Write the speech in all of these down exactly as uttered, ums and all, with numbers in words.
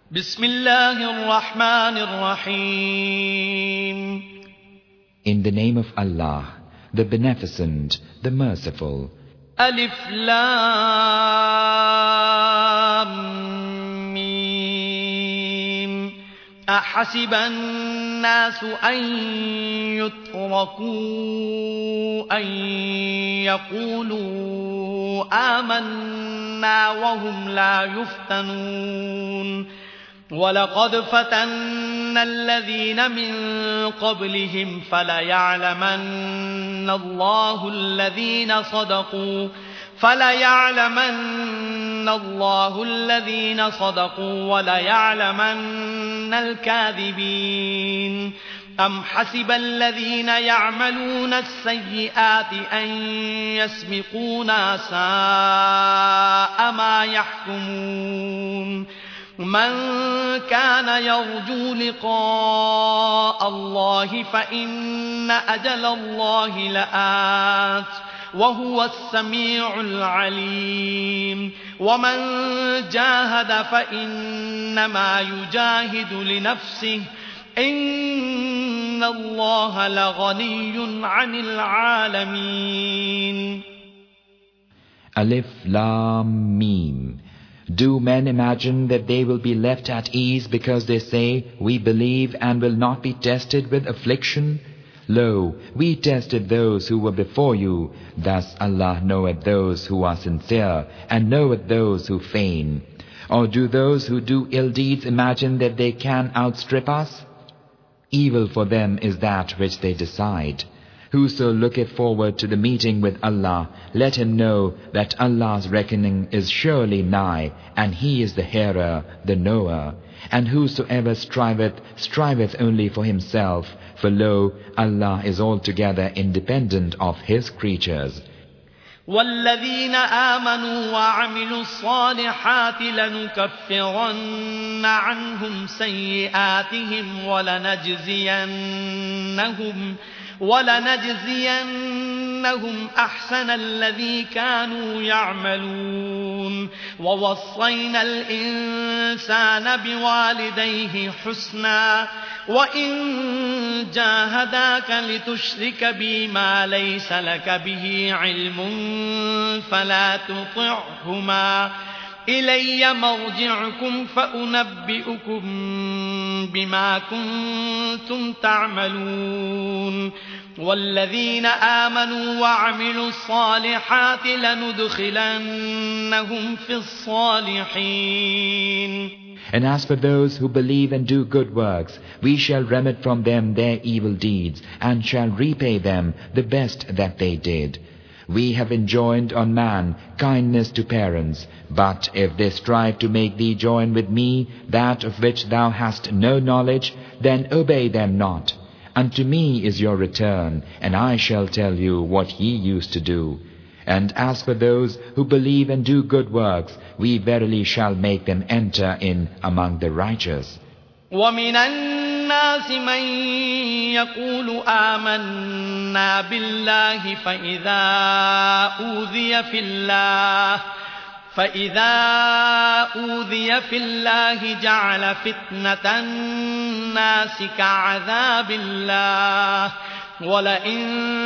بسم الله الرحمن الرحيم. In the name of Allah, the Beneficent, the Merciful. ألف لام ميم. أحسب الناس أن يتركوا أن يقولوا آمنا وهم لا يفتنون ولقد فتنا الذين من قبلهم فليعلمن الله الذين صدقوا فليعلمن الله الذين صدقوا وليعلمن الكاذبين. أم حسب الذين يعملون السيئات أن يسبقونا ساء ما يحكمون. من كان يرجو لقاء الله فإن أجل الله لآت وهو السميع العليم. ومن جاهد فإنما يجاهد لنفسه إن الله لغني عن العالمين. Alif Lam Mim. Do men imagine that they will be left at ease because they say, "We believe and will not be tested with affliction"? Lo, we tested those who were before you. Thus Allah knoweth those who are sincere and knoweth those who feign. Or do those who do ill deeds imagine that they can outstrip us? Evil for them is that which they decide. Whoso looketh forward to the meeting with Allah, let him know that Allah's reckoning is surely nigh, and He is the hearer, the knower. And whosoever striveth, striveth only for himself, for lo, Allah is altogether independent of His creatures. والذين آمنوا وعملوا الصالحات لنكفرن عنهم سيئاتهم ولنجزينهم ولنجزينهم أحسن الذي كانوا يعملون. ووصينا الإنسان بوالديه حسنا وإن جاهداك لتشرك بي ما ليس لك به علم فلا تطعهما إلي مرجعكم فأنبئكم بما كنتم تعملون. والذين آمنوا وعملوا الصالحات لندخلنهم في الصالحين. And as for those who believe and do good works, we shall remit from them their evil deeds, and shall repay them the best that they did. We have enjoined on man kindness to parents, but if they strive to make thee join with me that of which thou hast no knowledge, then obey them not. Unto me is your return, and I shall tell you what ye used to do. And as for those who believe and do good works, we verily shall make them enter in among the righteous. وَمِنَ النَّاسِ مَن يَقُولُ آمَنَّا بِاللَّهِ فَإِذَا أُوذِيَ فِي اللَّهِ فَإِذَا أُوذِيَ فِي اللَّهِ جَعَلَ فِتْنَةَ النَّاسِ كَعَذَابِ اللَّهِ وَلَئِن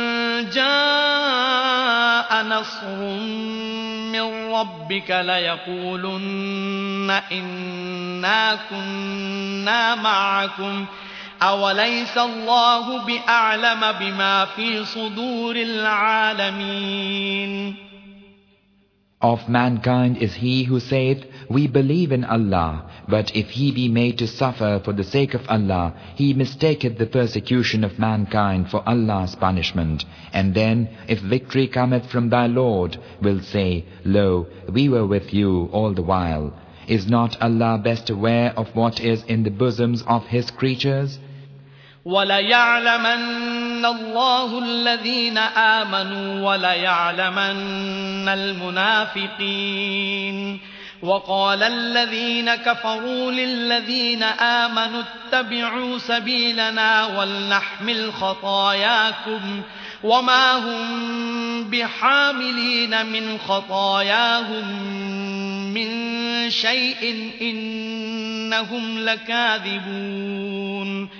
جَاءَ نَصْرٌ مِّن رَّبِّكَ لَيَقُولُنَّ إِنَّا كُنَّا مَعَكُمْ أَوَلَيْسَ اللَّهُ بِأَعْلَمَ بِمَا فِي صُدُورِ الْعَالَمِينَ. Of mankind is he who saith, "We believe in Allah," but if he be made to suffer for the sake of Allah, he mistaketh the persecution of mankind for Allah's punishment. And then, if victory cometh from thy Lord, will say, "Lo, we were with you all the while." Is not Allah best aware of what is in the bosoms of His creatures? وَلَيَعْلَمَنَّ اللَّهُ الَّذِينَ آمَنُوا وَلَيَعْلَمَنَّ الْمُنَافِقِينَ. وَقَالَ الَّذِينَ كَفَرُوا لِلَّذِينَ آمَنُوا اتَّبِعُوا سَبِيلَنَا وَلْنَحْمِلْ خَطَايَاكُمْ وَمَا هُمْ بِحَامِلِينَ مِنْ خَطَايَاهُمْ مِنْ شَيْءٍ إِنَّهُمْ إنهم لكاذبون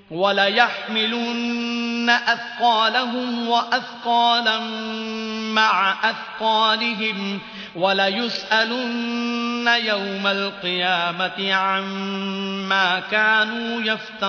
وليحملن أثقالهم وأثقالا مع أثقالهم وليسألن يوم القيامة عما كانوا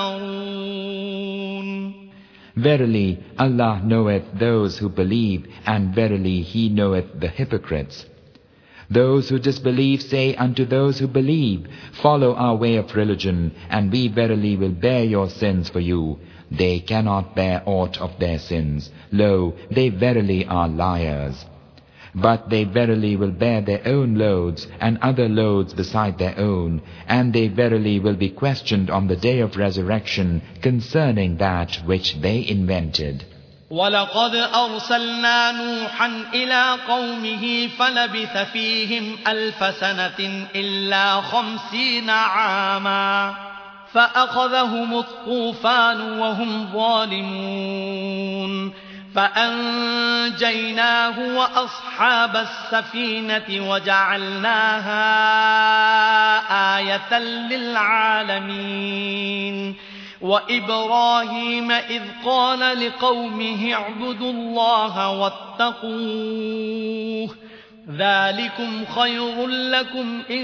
يفترون. Verily, Allah knoweth those who believe, and verily He knoweth the hypocrites. Those who disbelieve say unto those who believe, follow our way of religion, and we verily will bear your sins for you. They cannot bear aught of their sins. Lo, they verily are liars. But they verily will bear their own loads, and other loads beside their own, and they verily will be questioned on the day of resurrection concerning that which they invented. وَلَقَدْ أَرْسَلْنَا نُوحًا إِلَى قَوْمِهِ فَلَبِثَ فِيهِمْ أَلْفَ سَنَةٍ إِلَّا خَمْسِينَ عَامًا فَأَخَذَهُمُ الطُّوفَانُ وَهُمْ ظَالِمُونَ فَأَنْجَيْنَاهُ وَأَصْحَابَ السَّفِينَةِ وَجَعَلْنَاهَا آيَةً لِلْعَالَمِينَ. وإبراهيم إذ قال لقومه اعبدوا الله واتقوه ذلكم خير لكم إن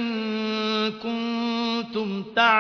كنتم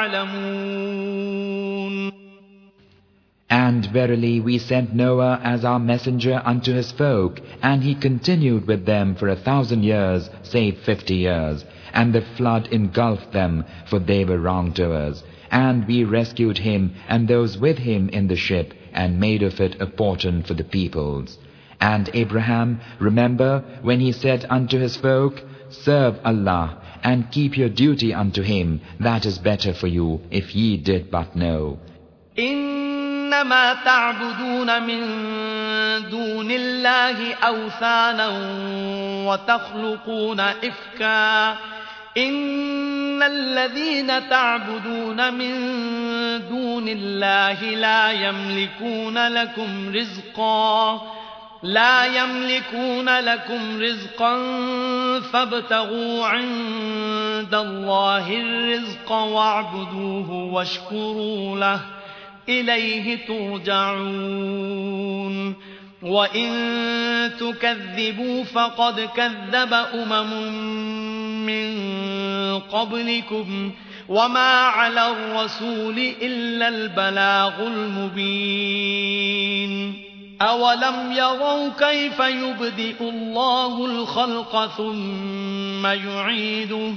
تعلمون. And verily we sent Noah as our messenger unto his folk, and he continued with them for a thousand years, save fifty years, and the flood engulfed them, for they were wrongdoers. And we rescued him and those with him in the ship, and made of it a portion for the peoples. And Abraham, remember when he said unto his folk, serve Allah, and keep your duty unto him, that is better for you, if ye did but know. إنما تعبدون من دون الله أوثانا وتخلقون إفكا إن الذين تعبدون من دون الله لا يملكون لكم رزقا لا يملكون لكم رزقا فابتغوا عند الله الرزق واعبدوه واشكروا له إليه ترجعون. وإن تكذبوا فقد كذب أمم من قبلكم وما على الرسول إلا البلاغ المبين. أولم يروا كيف يبدئ الله الخلق ثم يعيده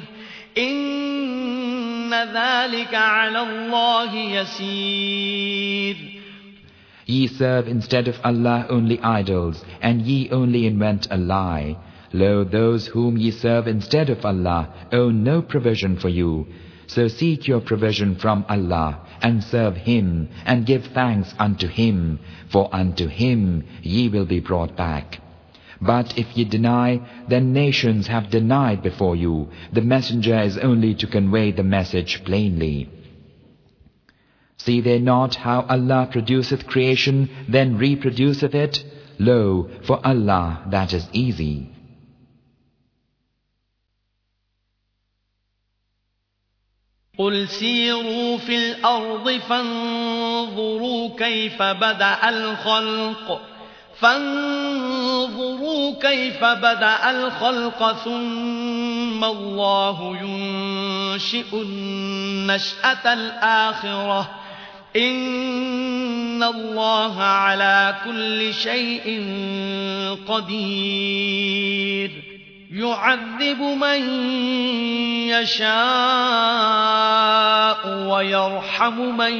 إن ذلك على الله يسير. Ye serve instead of Allah only idols, and ye only invent a lie. Lo, those whom ye serve instead of Allah own no provision for you. So seek your provision from Allah, and serve Him, and give thanks unto Him, for unto Him ye will be brought back. But if ye deny, then nations have denied before you. The messenger is only to convey the message plainly. See they not how Allah produceth creation, then reproduceth it? Lo, for Allah that is easy. قل سيروا في الأرض فانظروا كيف بدأ الخلق فانظروا كيف بدأ الخلق ثم الله ينشئ النشأة الآخرة إن الله على كل شيء قدير. يعذب من يشاء ويرحم من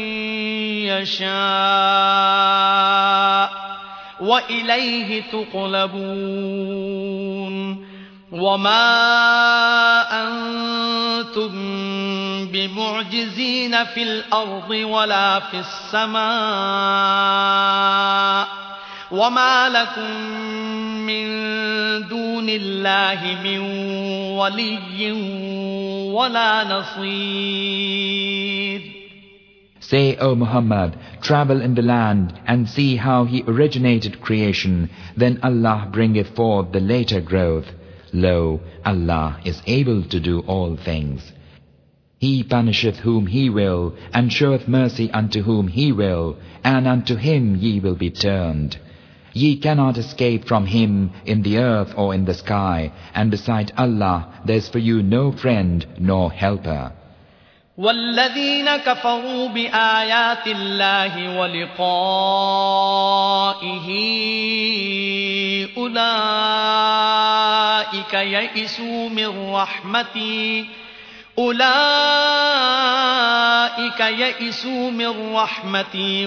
يشاء وإليه تقلبون. وما أنتم بمعجزين في الأرض ولا في السماء وما لكم من دون الله من ولي ولا نصير. Say, O Muhammad, travel in the land and see how He originated creation, then Allah bringeth forth the later growth. Lo, Allah is able to do all things. He punisheth whom He will, and showeth mercy unto whom He will, and unto Him ye will be turned. Ye cannot escape from Him in the earth or in the sky, and beside Allah there is for you no friend nor helper. والذين كفروا بآيات الله ولقائه أولئك يئسوا من رحمتي أولئك يئسوا من رحمتي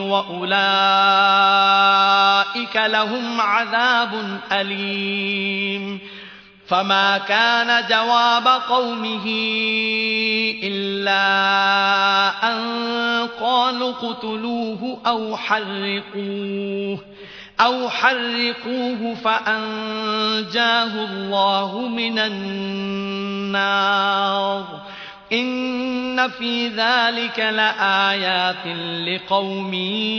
وأولئك لهم عذاب أليم فما كان جواب قومه إلا أن قالوا اقتلوه أو حرقوه أو حرقوه فأنجاه الله من النار إن في ذلك لآيات لقوم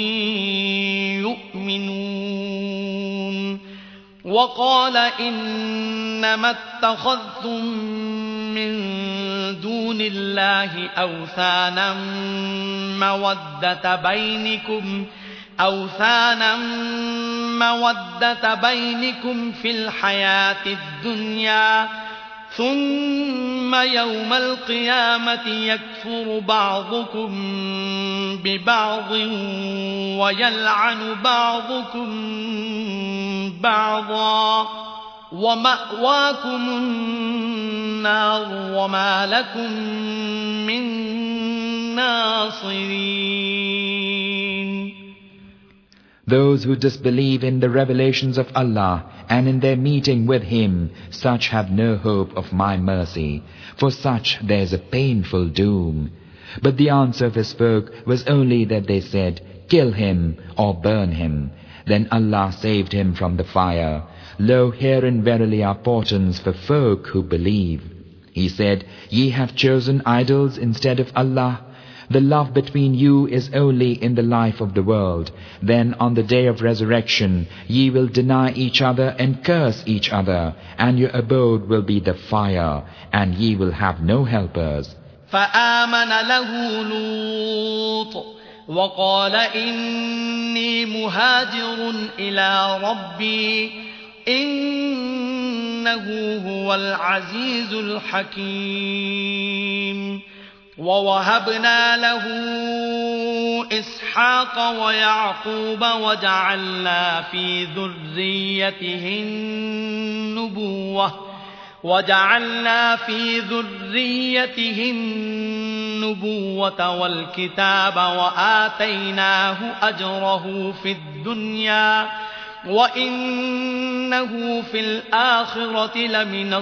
يؤمنون وقال إنما اتخذتم من دون الله أوثانا مودة بينكم أوثانا مودة بينكم في الحياة الدنيا ثم يوم القيامة يكفر بعضكم ببعض ويلعن بعضكم بعضا ومأواكم النار وما لكم من ناصرين. Those who disbelieve in the revelations of Allah and in their meeting with Him, such have no hope of my mercy. For such there is a painful doom. But the answer of His folk was only that they said, kill him or burn him. Then Allah saved him from the fire. Lo, herein verily are portents for folk who believe. He said, ye have chosen idols instead of Allah. The love between you is only in the life of the world. Then on the day of resurrection, ye will deny each other and curse each other, and your abode will be the fire, and ye will have no helpers. فآمن له لوط وقال إني مهاجر إلى ربي إنه هو العزيز الحكيم ووهبنا له إسحاق ويعقوب وجعلنا في ذريته النبوة وجعلنا في ذريته النبوة والكتاب وآتيناه أجره في الدنيا وإنه في الآخرة لمن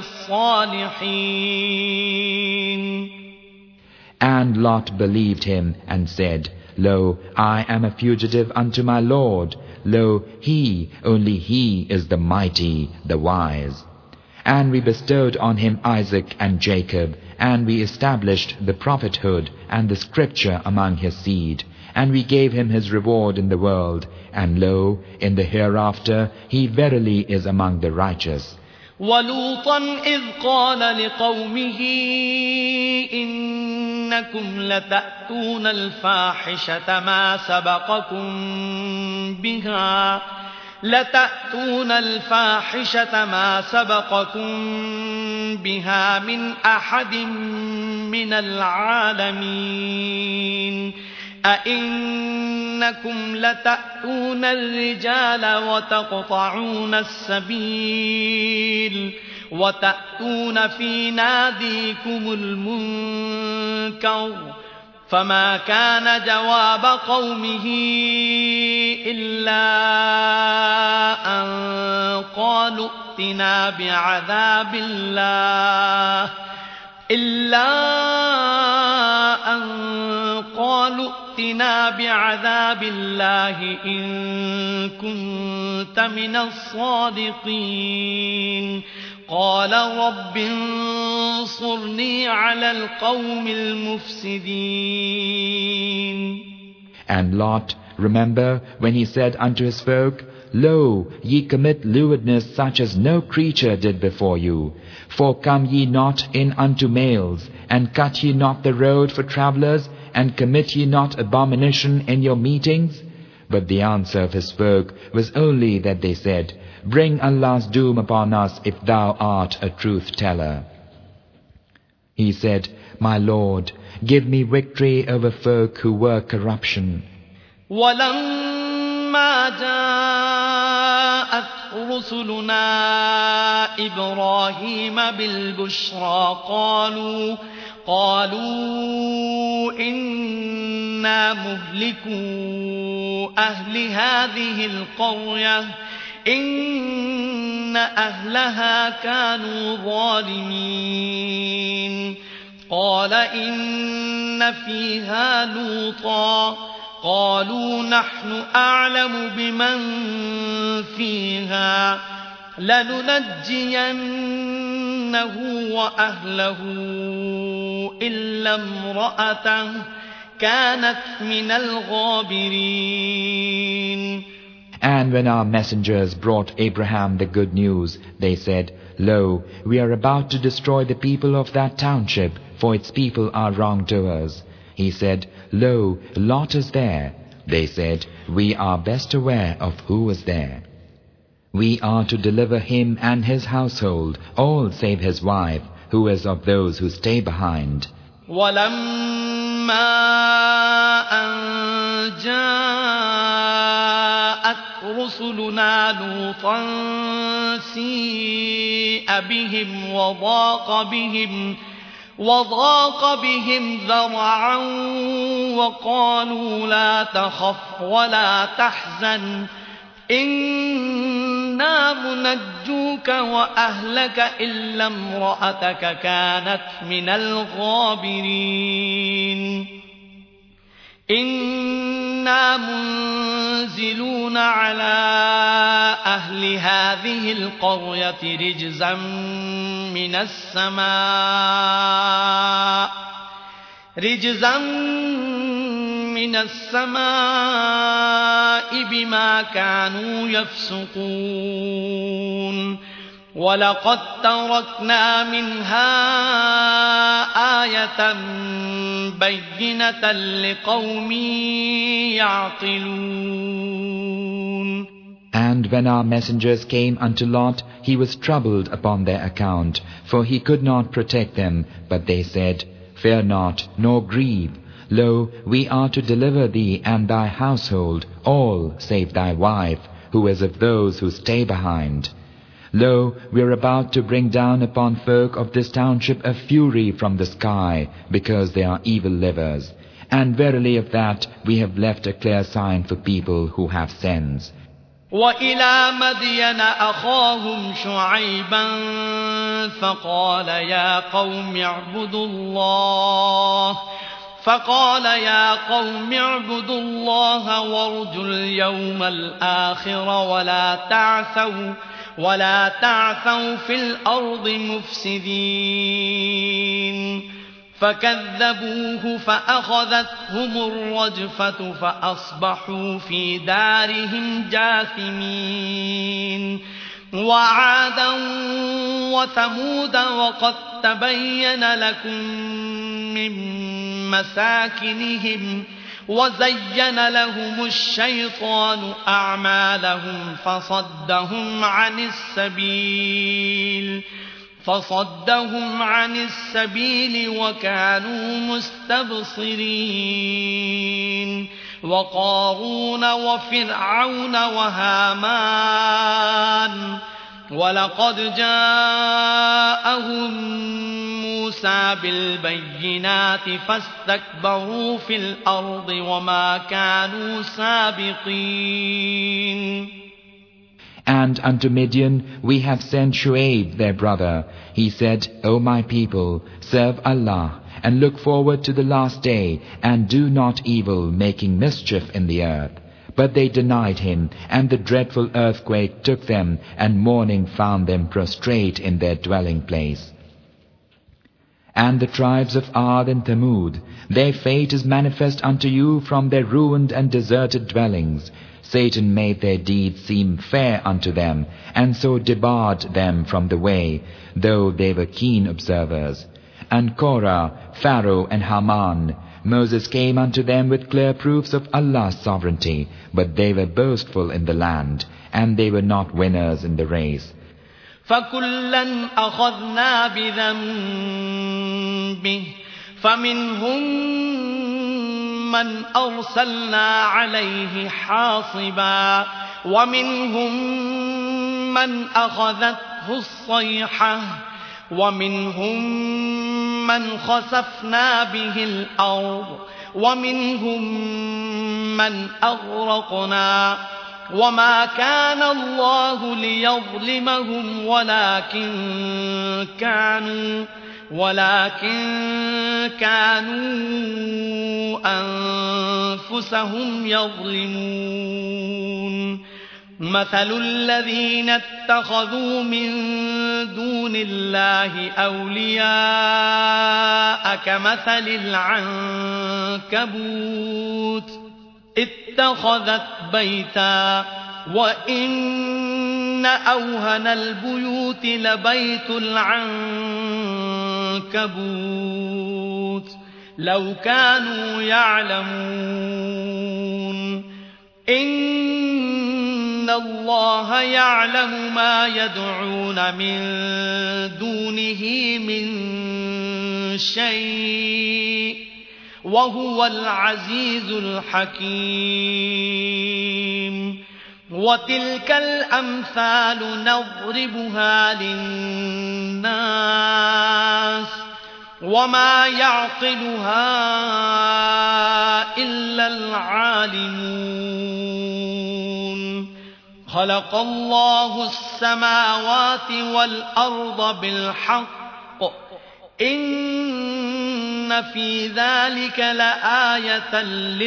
الصالحين. And Lot believed him and said, Lo, I am a fugitive unto my Lord. Lo, He, only He is the mighty, the wise. And we bestowed on him Isaac and Jacob, and we established the prophethood and the scripture among his seed. And we gave him his reward in the world, and lo, in the hereafter he verily is among the righteous. وَلُوطًا إِذْ قَالَ لِقَوْمِهِ إِنَّكُمْ لَتَأْتُونَ الْفَاحِشَةَ مَا سَبَقَكُمْ بِهَا لَتَأْتُونَ الْفَاحِشَةَ مَا سَبَقَكُمْ بِهَا مِنْ أَحَدٍ مِنَ الْعَالَمِينَ أَإِنَّكُمْ لَتَأْتُونَ الرِّجَالَ وَتَقْطَعُونَ السَّبِيلَ وَتَأْتُونَ فِي نَادِيكُمُ الْمُنكَرَ فما كان جواب قومه إلا أن قالوا ائتنا بعذاب الله إلا أن قالوا ائتنا بعذاب الله إن كنت من الصادقين قال رب انصرني على القوم المفسدين. And Lot, remember when he said unto his folk, Lo, ye commit lewdness such as no creature did before you. For come ye not in unto males, and cut ye not the road for travellers, and commit ye not abomination in your meetings? But the answer of his folk was only that they said, Bring Allah's doom upon us if thou art a truth-teller. He said, My Lord, give me victory over folk who were corruption. وَلَمَّا جَاءَتْ رُسُلُنَا إِبْرَاهِيمَ بِالْبُشْرَى قَالُوا قَالُوا إِنَّا مُهْلِكُو أَهْلِ هَذِهِ الْقَرْيَةِ إِنَّ أَهْلَهَا كَانُوا ظَالِمِينَ قَالَ إِنَّ فِيهَا لُوطًا قالوا نحن أعلم بمن فيها لننجينه وأهله إلا امرأته كانت من الغابرين. And when our messengers brought Abraham the good news, they said, Lo, we are about to destroy the people of that township, for its people are wrongdoers. He said, Lo, Lot is there. They said, We are best aware of who is there. We are to deliver him and his household, all save his wife, who is of those who stay behind. وَلَمَّا أَن جَاءَتْ رُسُلُنَا لُوطًا سِيءَ بِهِمْ وَضَاقَ بِهِمْ وضاق بهم ذرعا وقالوا لا تخف ولا تحزن إنا منجوك وأهلك إلا امرأتك كانت من الغابرين إنا منزلون على أهل هذه القرية رجزا من السماء رجزا من السماء بما كانوا يفسقون ولقد تركنا منها آية بينة لقوم يعقلون. And when our messengers came unto Lot, he was troubled upon their account, for he could not protect them. But they said, Fear not, nor grieve. Lo, we are to deliver thee and thy household, all save thy wife, who is of those who stay behind. Lo, we are about to bring down upon folk of this township a fury from the sky, because they are evil livers. And verily of that we have left a clear sign for people who have sense. وَإِلَى مَدْيَنَ أَخَاهُمْ شُعَيْبًا فَقَالَ يَا قَوْمِ اعْبُدُوا اللَّهَ فَقَالَ يَا قَوْمِ اعْبُدُوا اللَّهَ وَارْجُوا الْيَوْمَ الْآخِرَ وَلَا تَعْثَوْا وَلَا تَعْثَوْا فِي الْأَرْضِ مُفْسِدِينَ فكذبوه فأخذتهم الرجفة فأصبحوا في دارهم جاثمين وعادا وثمود وقد تبين لكم من مساكنهم وزين لهم الشيطان أعمالهم فصدهم عن السبيل فصدهم عن السبيل وكانوا مستبصرين وقارون وفرعون وهامان ولقد جاءهم موسى بالبينات فاستكبروا في الأرض وما كانوا سابقين. And unto Midian we have sent Shu'aib their brother. He said, O my people, serve Allah, and look forward to the last day, and do not evil, making mischief in the earth. But they denied him, and the dreadful earthquake took them, and mourning found them prostrate in their dwelling place. And the tribes of Ad and Thamud, their fate is manifest unto you from their ruined and deserted dwellings. Satan made their deeds seem fair unto them, and so debarred them from the way, though they were keen observers. And Korah, Pharaoh, and Haman, Moses came unto them with clear proofs of Allah's sovereignty, but they were boastful in the land, and they were not winners in the race. فَكُلًّا أَخَذْنَا بِذَنبِهِ فَمِنْهُمْ مَنْ أَرْسَلْنَا عَلَيْهِ حَاصِبًا وَمِنْهُمْ مَنْ أَخَذَتْهُ الصَّيْحَةُ وَمِنْهُمْ مَنْ خَسَفْنَا بِهِ الْأَرْضَ وَمِنْهُمْ مَنْ أَغْرَقْنَا وَمَا كَانَ اللَّهُ لِيَظْلِمَهُمْ وَلَكِنْ كَانُوا وَلَكِنْ كَانُوا أَنفُسَهُمْ يَظْلِمُونَ مَثَلُ الَّذِينَ اتَّخَذُوا مِن دُونِ اللَّهِ أَوْلِيَاءَ كَمَثَلِ الْعَنكَبُوتِ اتَّخَذَتْ بَيْتًا وَإِنَّ أَوْهَنَ الْبُيُوتِ لَبَيْتُ الْعَنكَبُوتِ لَوْ كَانُوا يَعْلَمُونَ إِنَّ اللَّهَ يَعْلَمُ مَا يَدْعُونَ مِن دُونِهِ مِن شَيْءٍ وَهُوَ الْعَزِيزُ الْحَكِيمُ وَتِلْكَ الْأَمْثَالُ نَضْرِبُهَا لِلنَّاسِ وَمَا يَعْقِلُهَا إِلَّا الْعَالِمُونَ خَلَقَ اللَّهُ السَّمَاوَاتِ وَالْأَرْضَ بِالْحَقِّ إِنَّ فِي ذَلِكَ لَآيَةً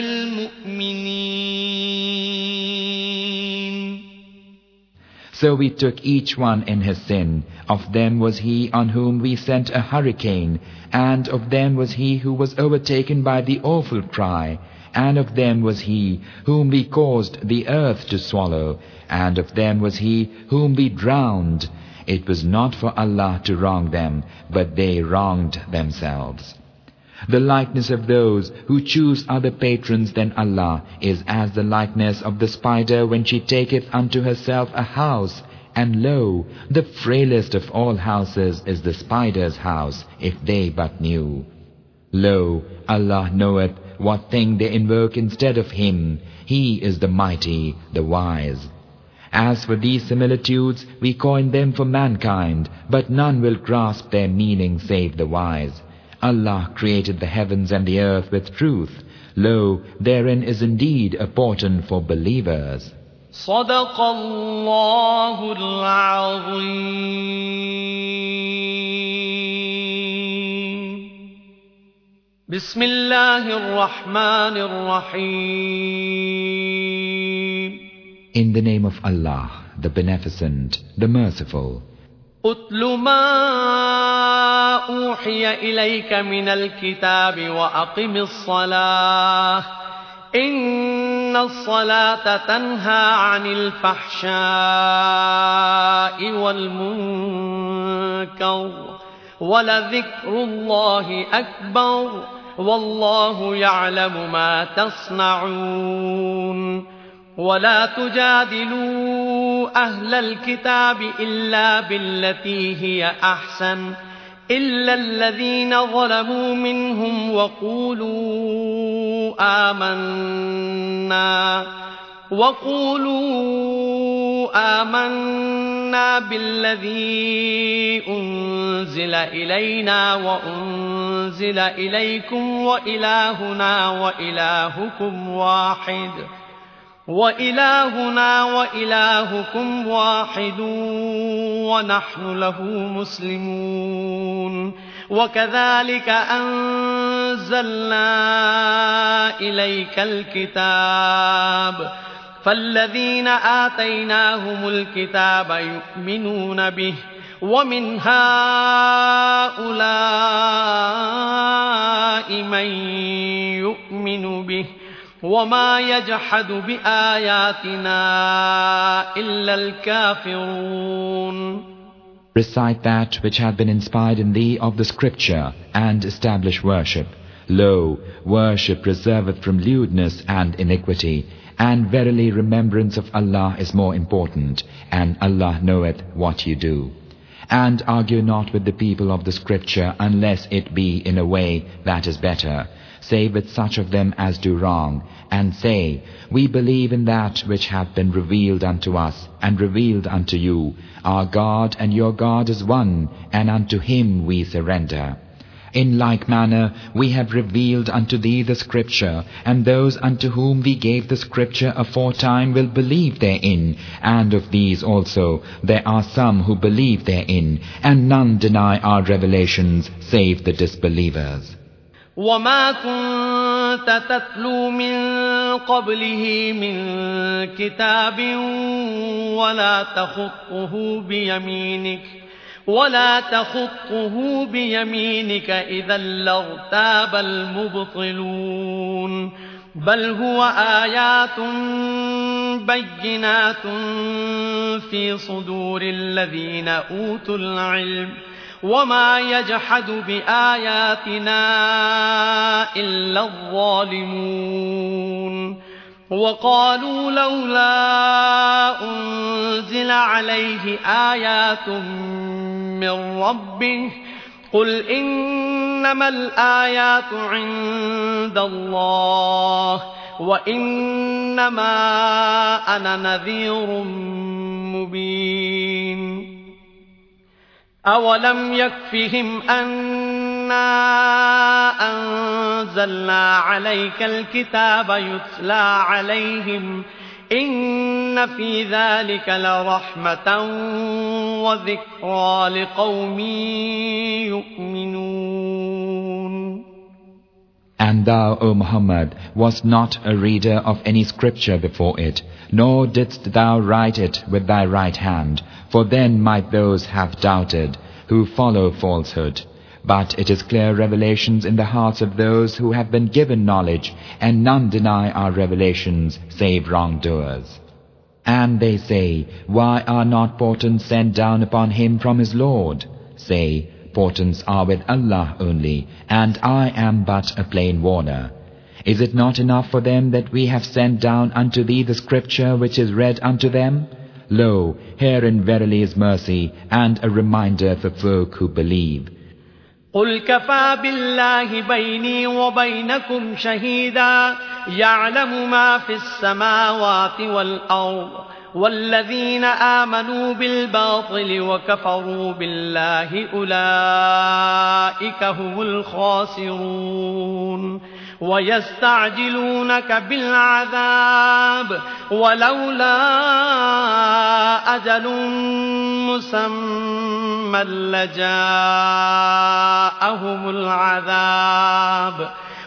لِلْمُؤْمِنِينَ. So we took each one in his sin. Of them was he on whom we sent a hurricane, and of them was he who was overtaken by the awful cry, and of them was he whom we caused the earth to swallow, and of them was he whom we drowned. It was not for Allah to wrong them, but they wronged themselves. The likeness of those who choose other patrons than Allah is as the likeness of the spider when she taketh unto herself a house, and lo, the frailest of all houses is the spider's house, if they but knew. Lo, Allah knoweth what thing they invoke instead of Him. He is the mighty, the wise. As for these similitudes, we coin them for mankind, but none will grasp their meaning save the wise. Allah created the heavens and the earth with truth. Lo, therein is indeed a portent for believers. صدق الله العظيم. بسم الله الرحمن الرحيم. In the name of Allah, the Beneficent, the Merciful. أتل ما أوحي إليك من الكتاب وأقم الصلاة إن الصلاة تنهى عن الفحشاء والمنكر ولذكر الله أكبر والله يعلم ما تصنعون. ولا تجادلوا أهل الكتاب إلا بالتي هي أحسن إلا الذين ظلموا منهم وقولوا آمنا وقولوا آمنا بالذي أنزل إلينا وأنزل إليكم وإلهنا وإلهكم واحد وإلهنا وإلهكم واحد ونحن له مسلمون. وكذلك أنزلنا إليك الكتاب فالذين آتيناهم الكتاب يؤمنون به ومن هؤلاء من يؤمن به وما يجحد بآياتنا إلا الكافرون. Recite that which hath been inspired in thee of the scripture, and establish worship. Lo, worship reserveth from lewdness and iniquity, and verily remembrance of Allah is more important, and Allah knoweth what you do. And argue not with the people of the scripture unless it be in a way that is better, save with such of them as do wrong, and say, we believe in that which hath been revealed unto us, and revealed unto you. Our God and your God is one, and unto him we surrender. In like manner we have revealed unto thee the scripture, and those unto whom we gave the scripture aforetime will believe therein, and of these also there are some who believe therein, and none deny our revelations save the disbelievers. وما كنت تتلو من قبله من كتاب ولا تخطه بيمينك ولا تخطه بيمينك إذا لارتاب المبطلون بل هو آيات بينات في صدور الذين أوتوا العلم وما يجحد بآياتنا إلا الظالمون وقالوا لولا أنزل عليه آيات من ربه قل إنما الآيات عند الله وإنما أنا نذير مبين أولم يكفهم أنا أنزلنا عليك الكتاب يتلى عليهم إن في ذلك لرحمة وذكرى لقوم يؤمنون. And thou, O Muhammad, wast not a reader of any scripture before it, nor didst thou write it with thy right hand, for then might those have doubted, who follow falsehood. But it is clear revelations in the hearts of those who have been given knowledge, and none deny our revelations save wrongdoers. And they say, why are not portents sent down upon him from his Lord? Say, portents are with Allah only, and I am but a plain warner. Is it not enough for them that we have sent down unto thee the scripture which is read unto them? Lo, herein verily is mercy, and a reminder for folk who believe. قل كفى بالله بيني وبينكم شهيدا يعلم ما في السماوات والأرض والذين آمنوا بالباطل وكفروا بالله أولئك هم الخاسرون ويستعجلونك بالعذاب ولولا أجل مسمى لجاءهم العذاب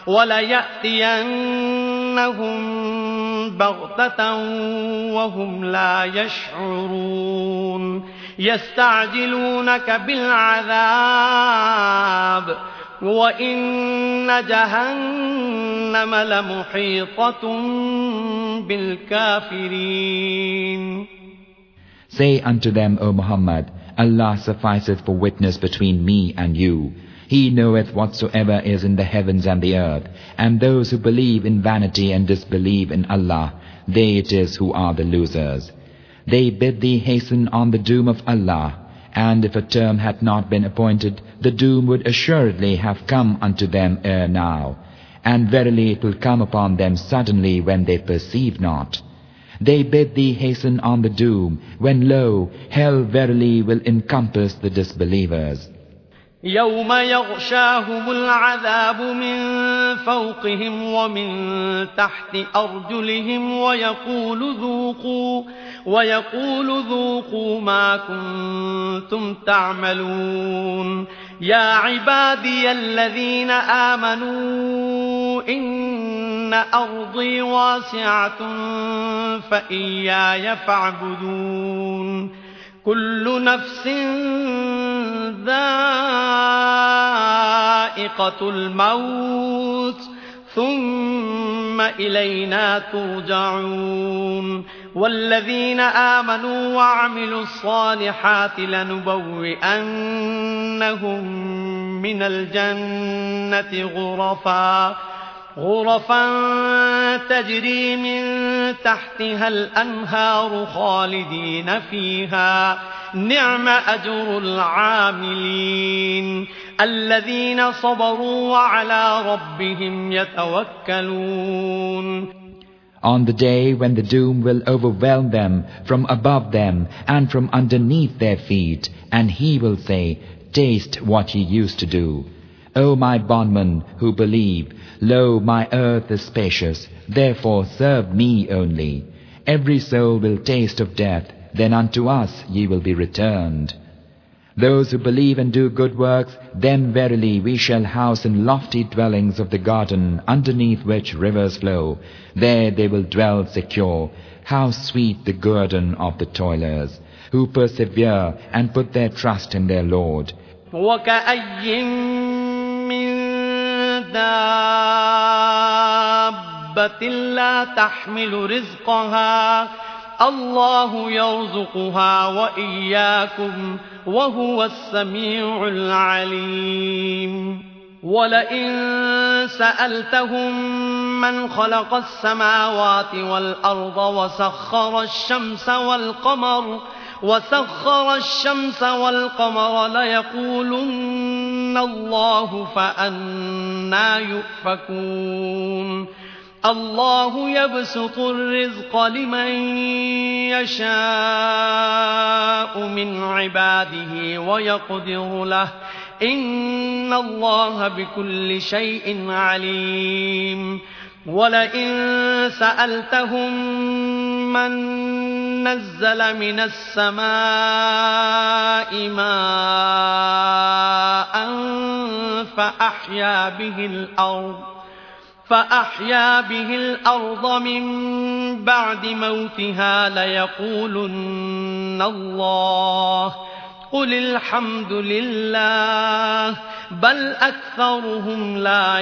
وليأتينهم بغتة وهم لا يشعرون يستعجلونك بالعذاب وإن جهنم لمحيطة بالكافرين. Say unto them, O Muhammad, Allah sufficeth for witness between me and you. He knoweth whatsoever is in the heavens and the earth, and those who believe in vanity and disbelieve in Allah, they it is who are the losers. They bid thee hasten on the doom of Allah, and if a term had not been appointed, the doom would assuredly have come unto them ere now, and verily it will come upon them suddenly when they perceive not. They bid thee hasten on the doom, when lo, hell verily will encompass the disbelievers. يوم يغشاهم العذاب من فوقهم ومن تحت أرجلهم ويقول ذوقوا ويقول ذوقوا ما كنتم تعملون يا عبادي الذين آمنوا إن أرضي واسعة فإياي فاعبدون كل نفس ذائقة الموت ثم إلينا ترجعون والذين آمنوا وعملوا الصالحات لنبوئنهم من الجنة غرفا غرفا تجري من تحتها الأنهار خالدين فيها نعم أجر العاملين الذين صبروا وعلى ربهم يتوكلون. On the day when the doom will overwhelm them from above them and from underneath their feet, and he will say, taste what ye used to do. O my bondmen who believe, lo, my earth is spacious, therefore serve me only. Every soul will taste of death, then unto us ye will be returned. Those who believe and do good works, them verily we shall house in lofty dwellings of the garden, underneath which rivers flow. There they will dwell secure. How sweet the guerdon of the toilers, who persevere and put their trust in their Lord. وَكَأَيٍّ مِّن دَابَّةٍ لَّا تَحْمِلُ رِزْقَهَا الله يرزقها وإياكم وهو السميع العليم. ولئن سألتهم من خلق السماوات والأرض وسخر الشمس والقمر وسخر الشمس والقمر ليقولن الله فأنى يؤفكون. الله يبسط الرزق لمن يشاء من عباده ويقدر له إن الله بكل شيء عليم. ولئن سألتهم من نزل من السماء ماء فأحيا به الأرض فأحيا به الأرض من بعد موتها ليقولن الله قل الحمد لله بل أكثرهم لا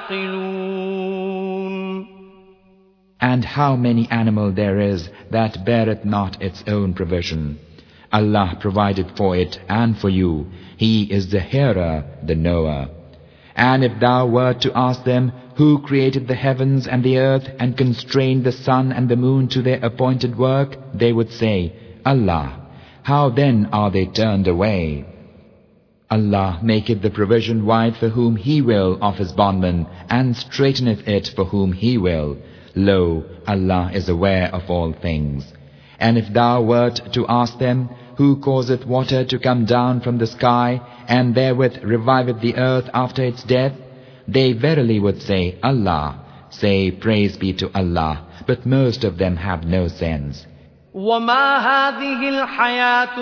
يعقلون. And how many animal there is that beareth not its own provision. Allah provided for it and for you. He is the hearer, the knower. And if thou wert to ask them, who created the heavens and the earth and constrained the sun and the moon to their appointed work, they would say, Allah. How then are they turned away? Allah maketh the provision wide for whom He will of His bondmen, and straighteneth it for whom He will. Lo, Allah is aware of all things. And if thou wert to ask them, who causeth water to come down from the sky, and therewith reviveth the earth after its death, they verily would say, Allah. Say, praise be to Allah, but most of them have no sense. وما هذه الحياة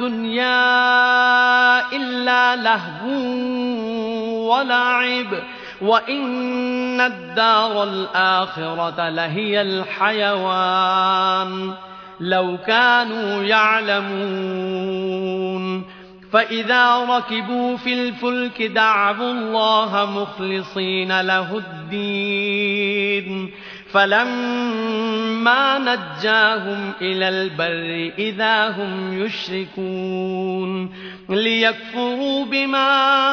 الدنيا إلا لهو ولعب وإن الدار الآخرة لهي الحيوان لو كانوا يعلمون. فإذا ركبوا في الفلك دعوا الله مخلصين له الدين فلما نجاهم إلى البر إذا هم يشركون ليكفروا بما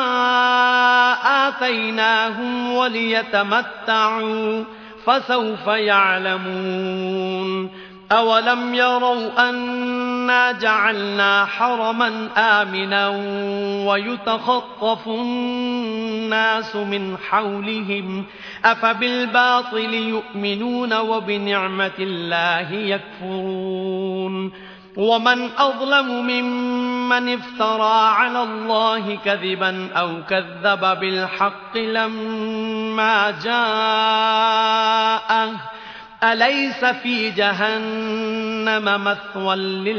آتيناهم وليتمتعوا فسوف يعلمون. أولم يروا أنا جعلنا حرما آمنا ويتخطف الناس من حولهم أفبالباطل يؤمنون وبنعمة الله يكفرون. ومن أظلم ممن افترى على الله كذبا أو كذب بالحق لما جاءه أليس في جهنم مثوى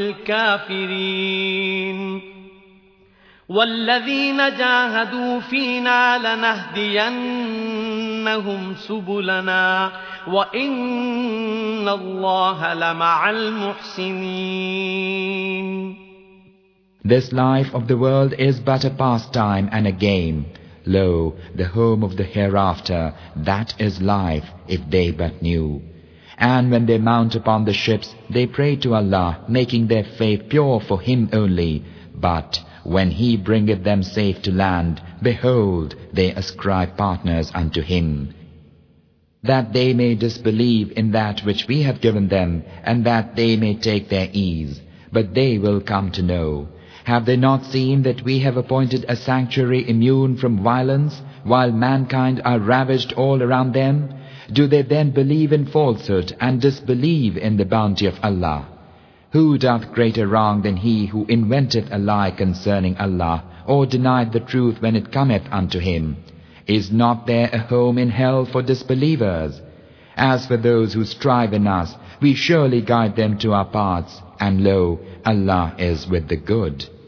للكافرين. والذين جاهدوا فينا لنهدينهم سبلنا وإن الله لمع المحسنين. This life of the world is but a pastime and a game. Lo, the home of the hereafter, that is life, if they but knew. And when they mount upon the ships, they pray to Allah, making their faith pure for Him only. But when He bringeth them safe to land, behold, they ascribe partners unto Him, that they may disbelieve in that which we have given them, and that they may take their ease. But they will come to know. Have they not seen that we have appointed a sanctuary immune from violence, while mankind are ravaged all around them? Do they then believe in falsehood, and disbelieve in the bounty of Allah? Who doth greater wrong than he who inventeth a lie concerning Allah, or denied the truth when it cometh unto him? Is not there a home in hell for disbelievers? As for those who strive in us, we surely guide them to our paths, and lo, Allah is with the good.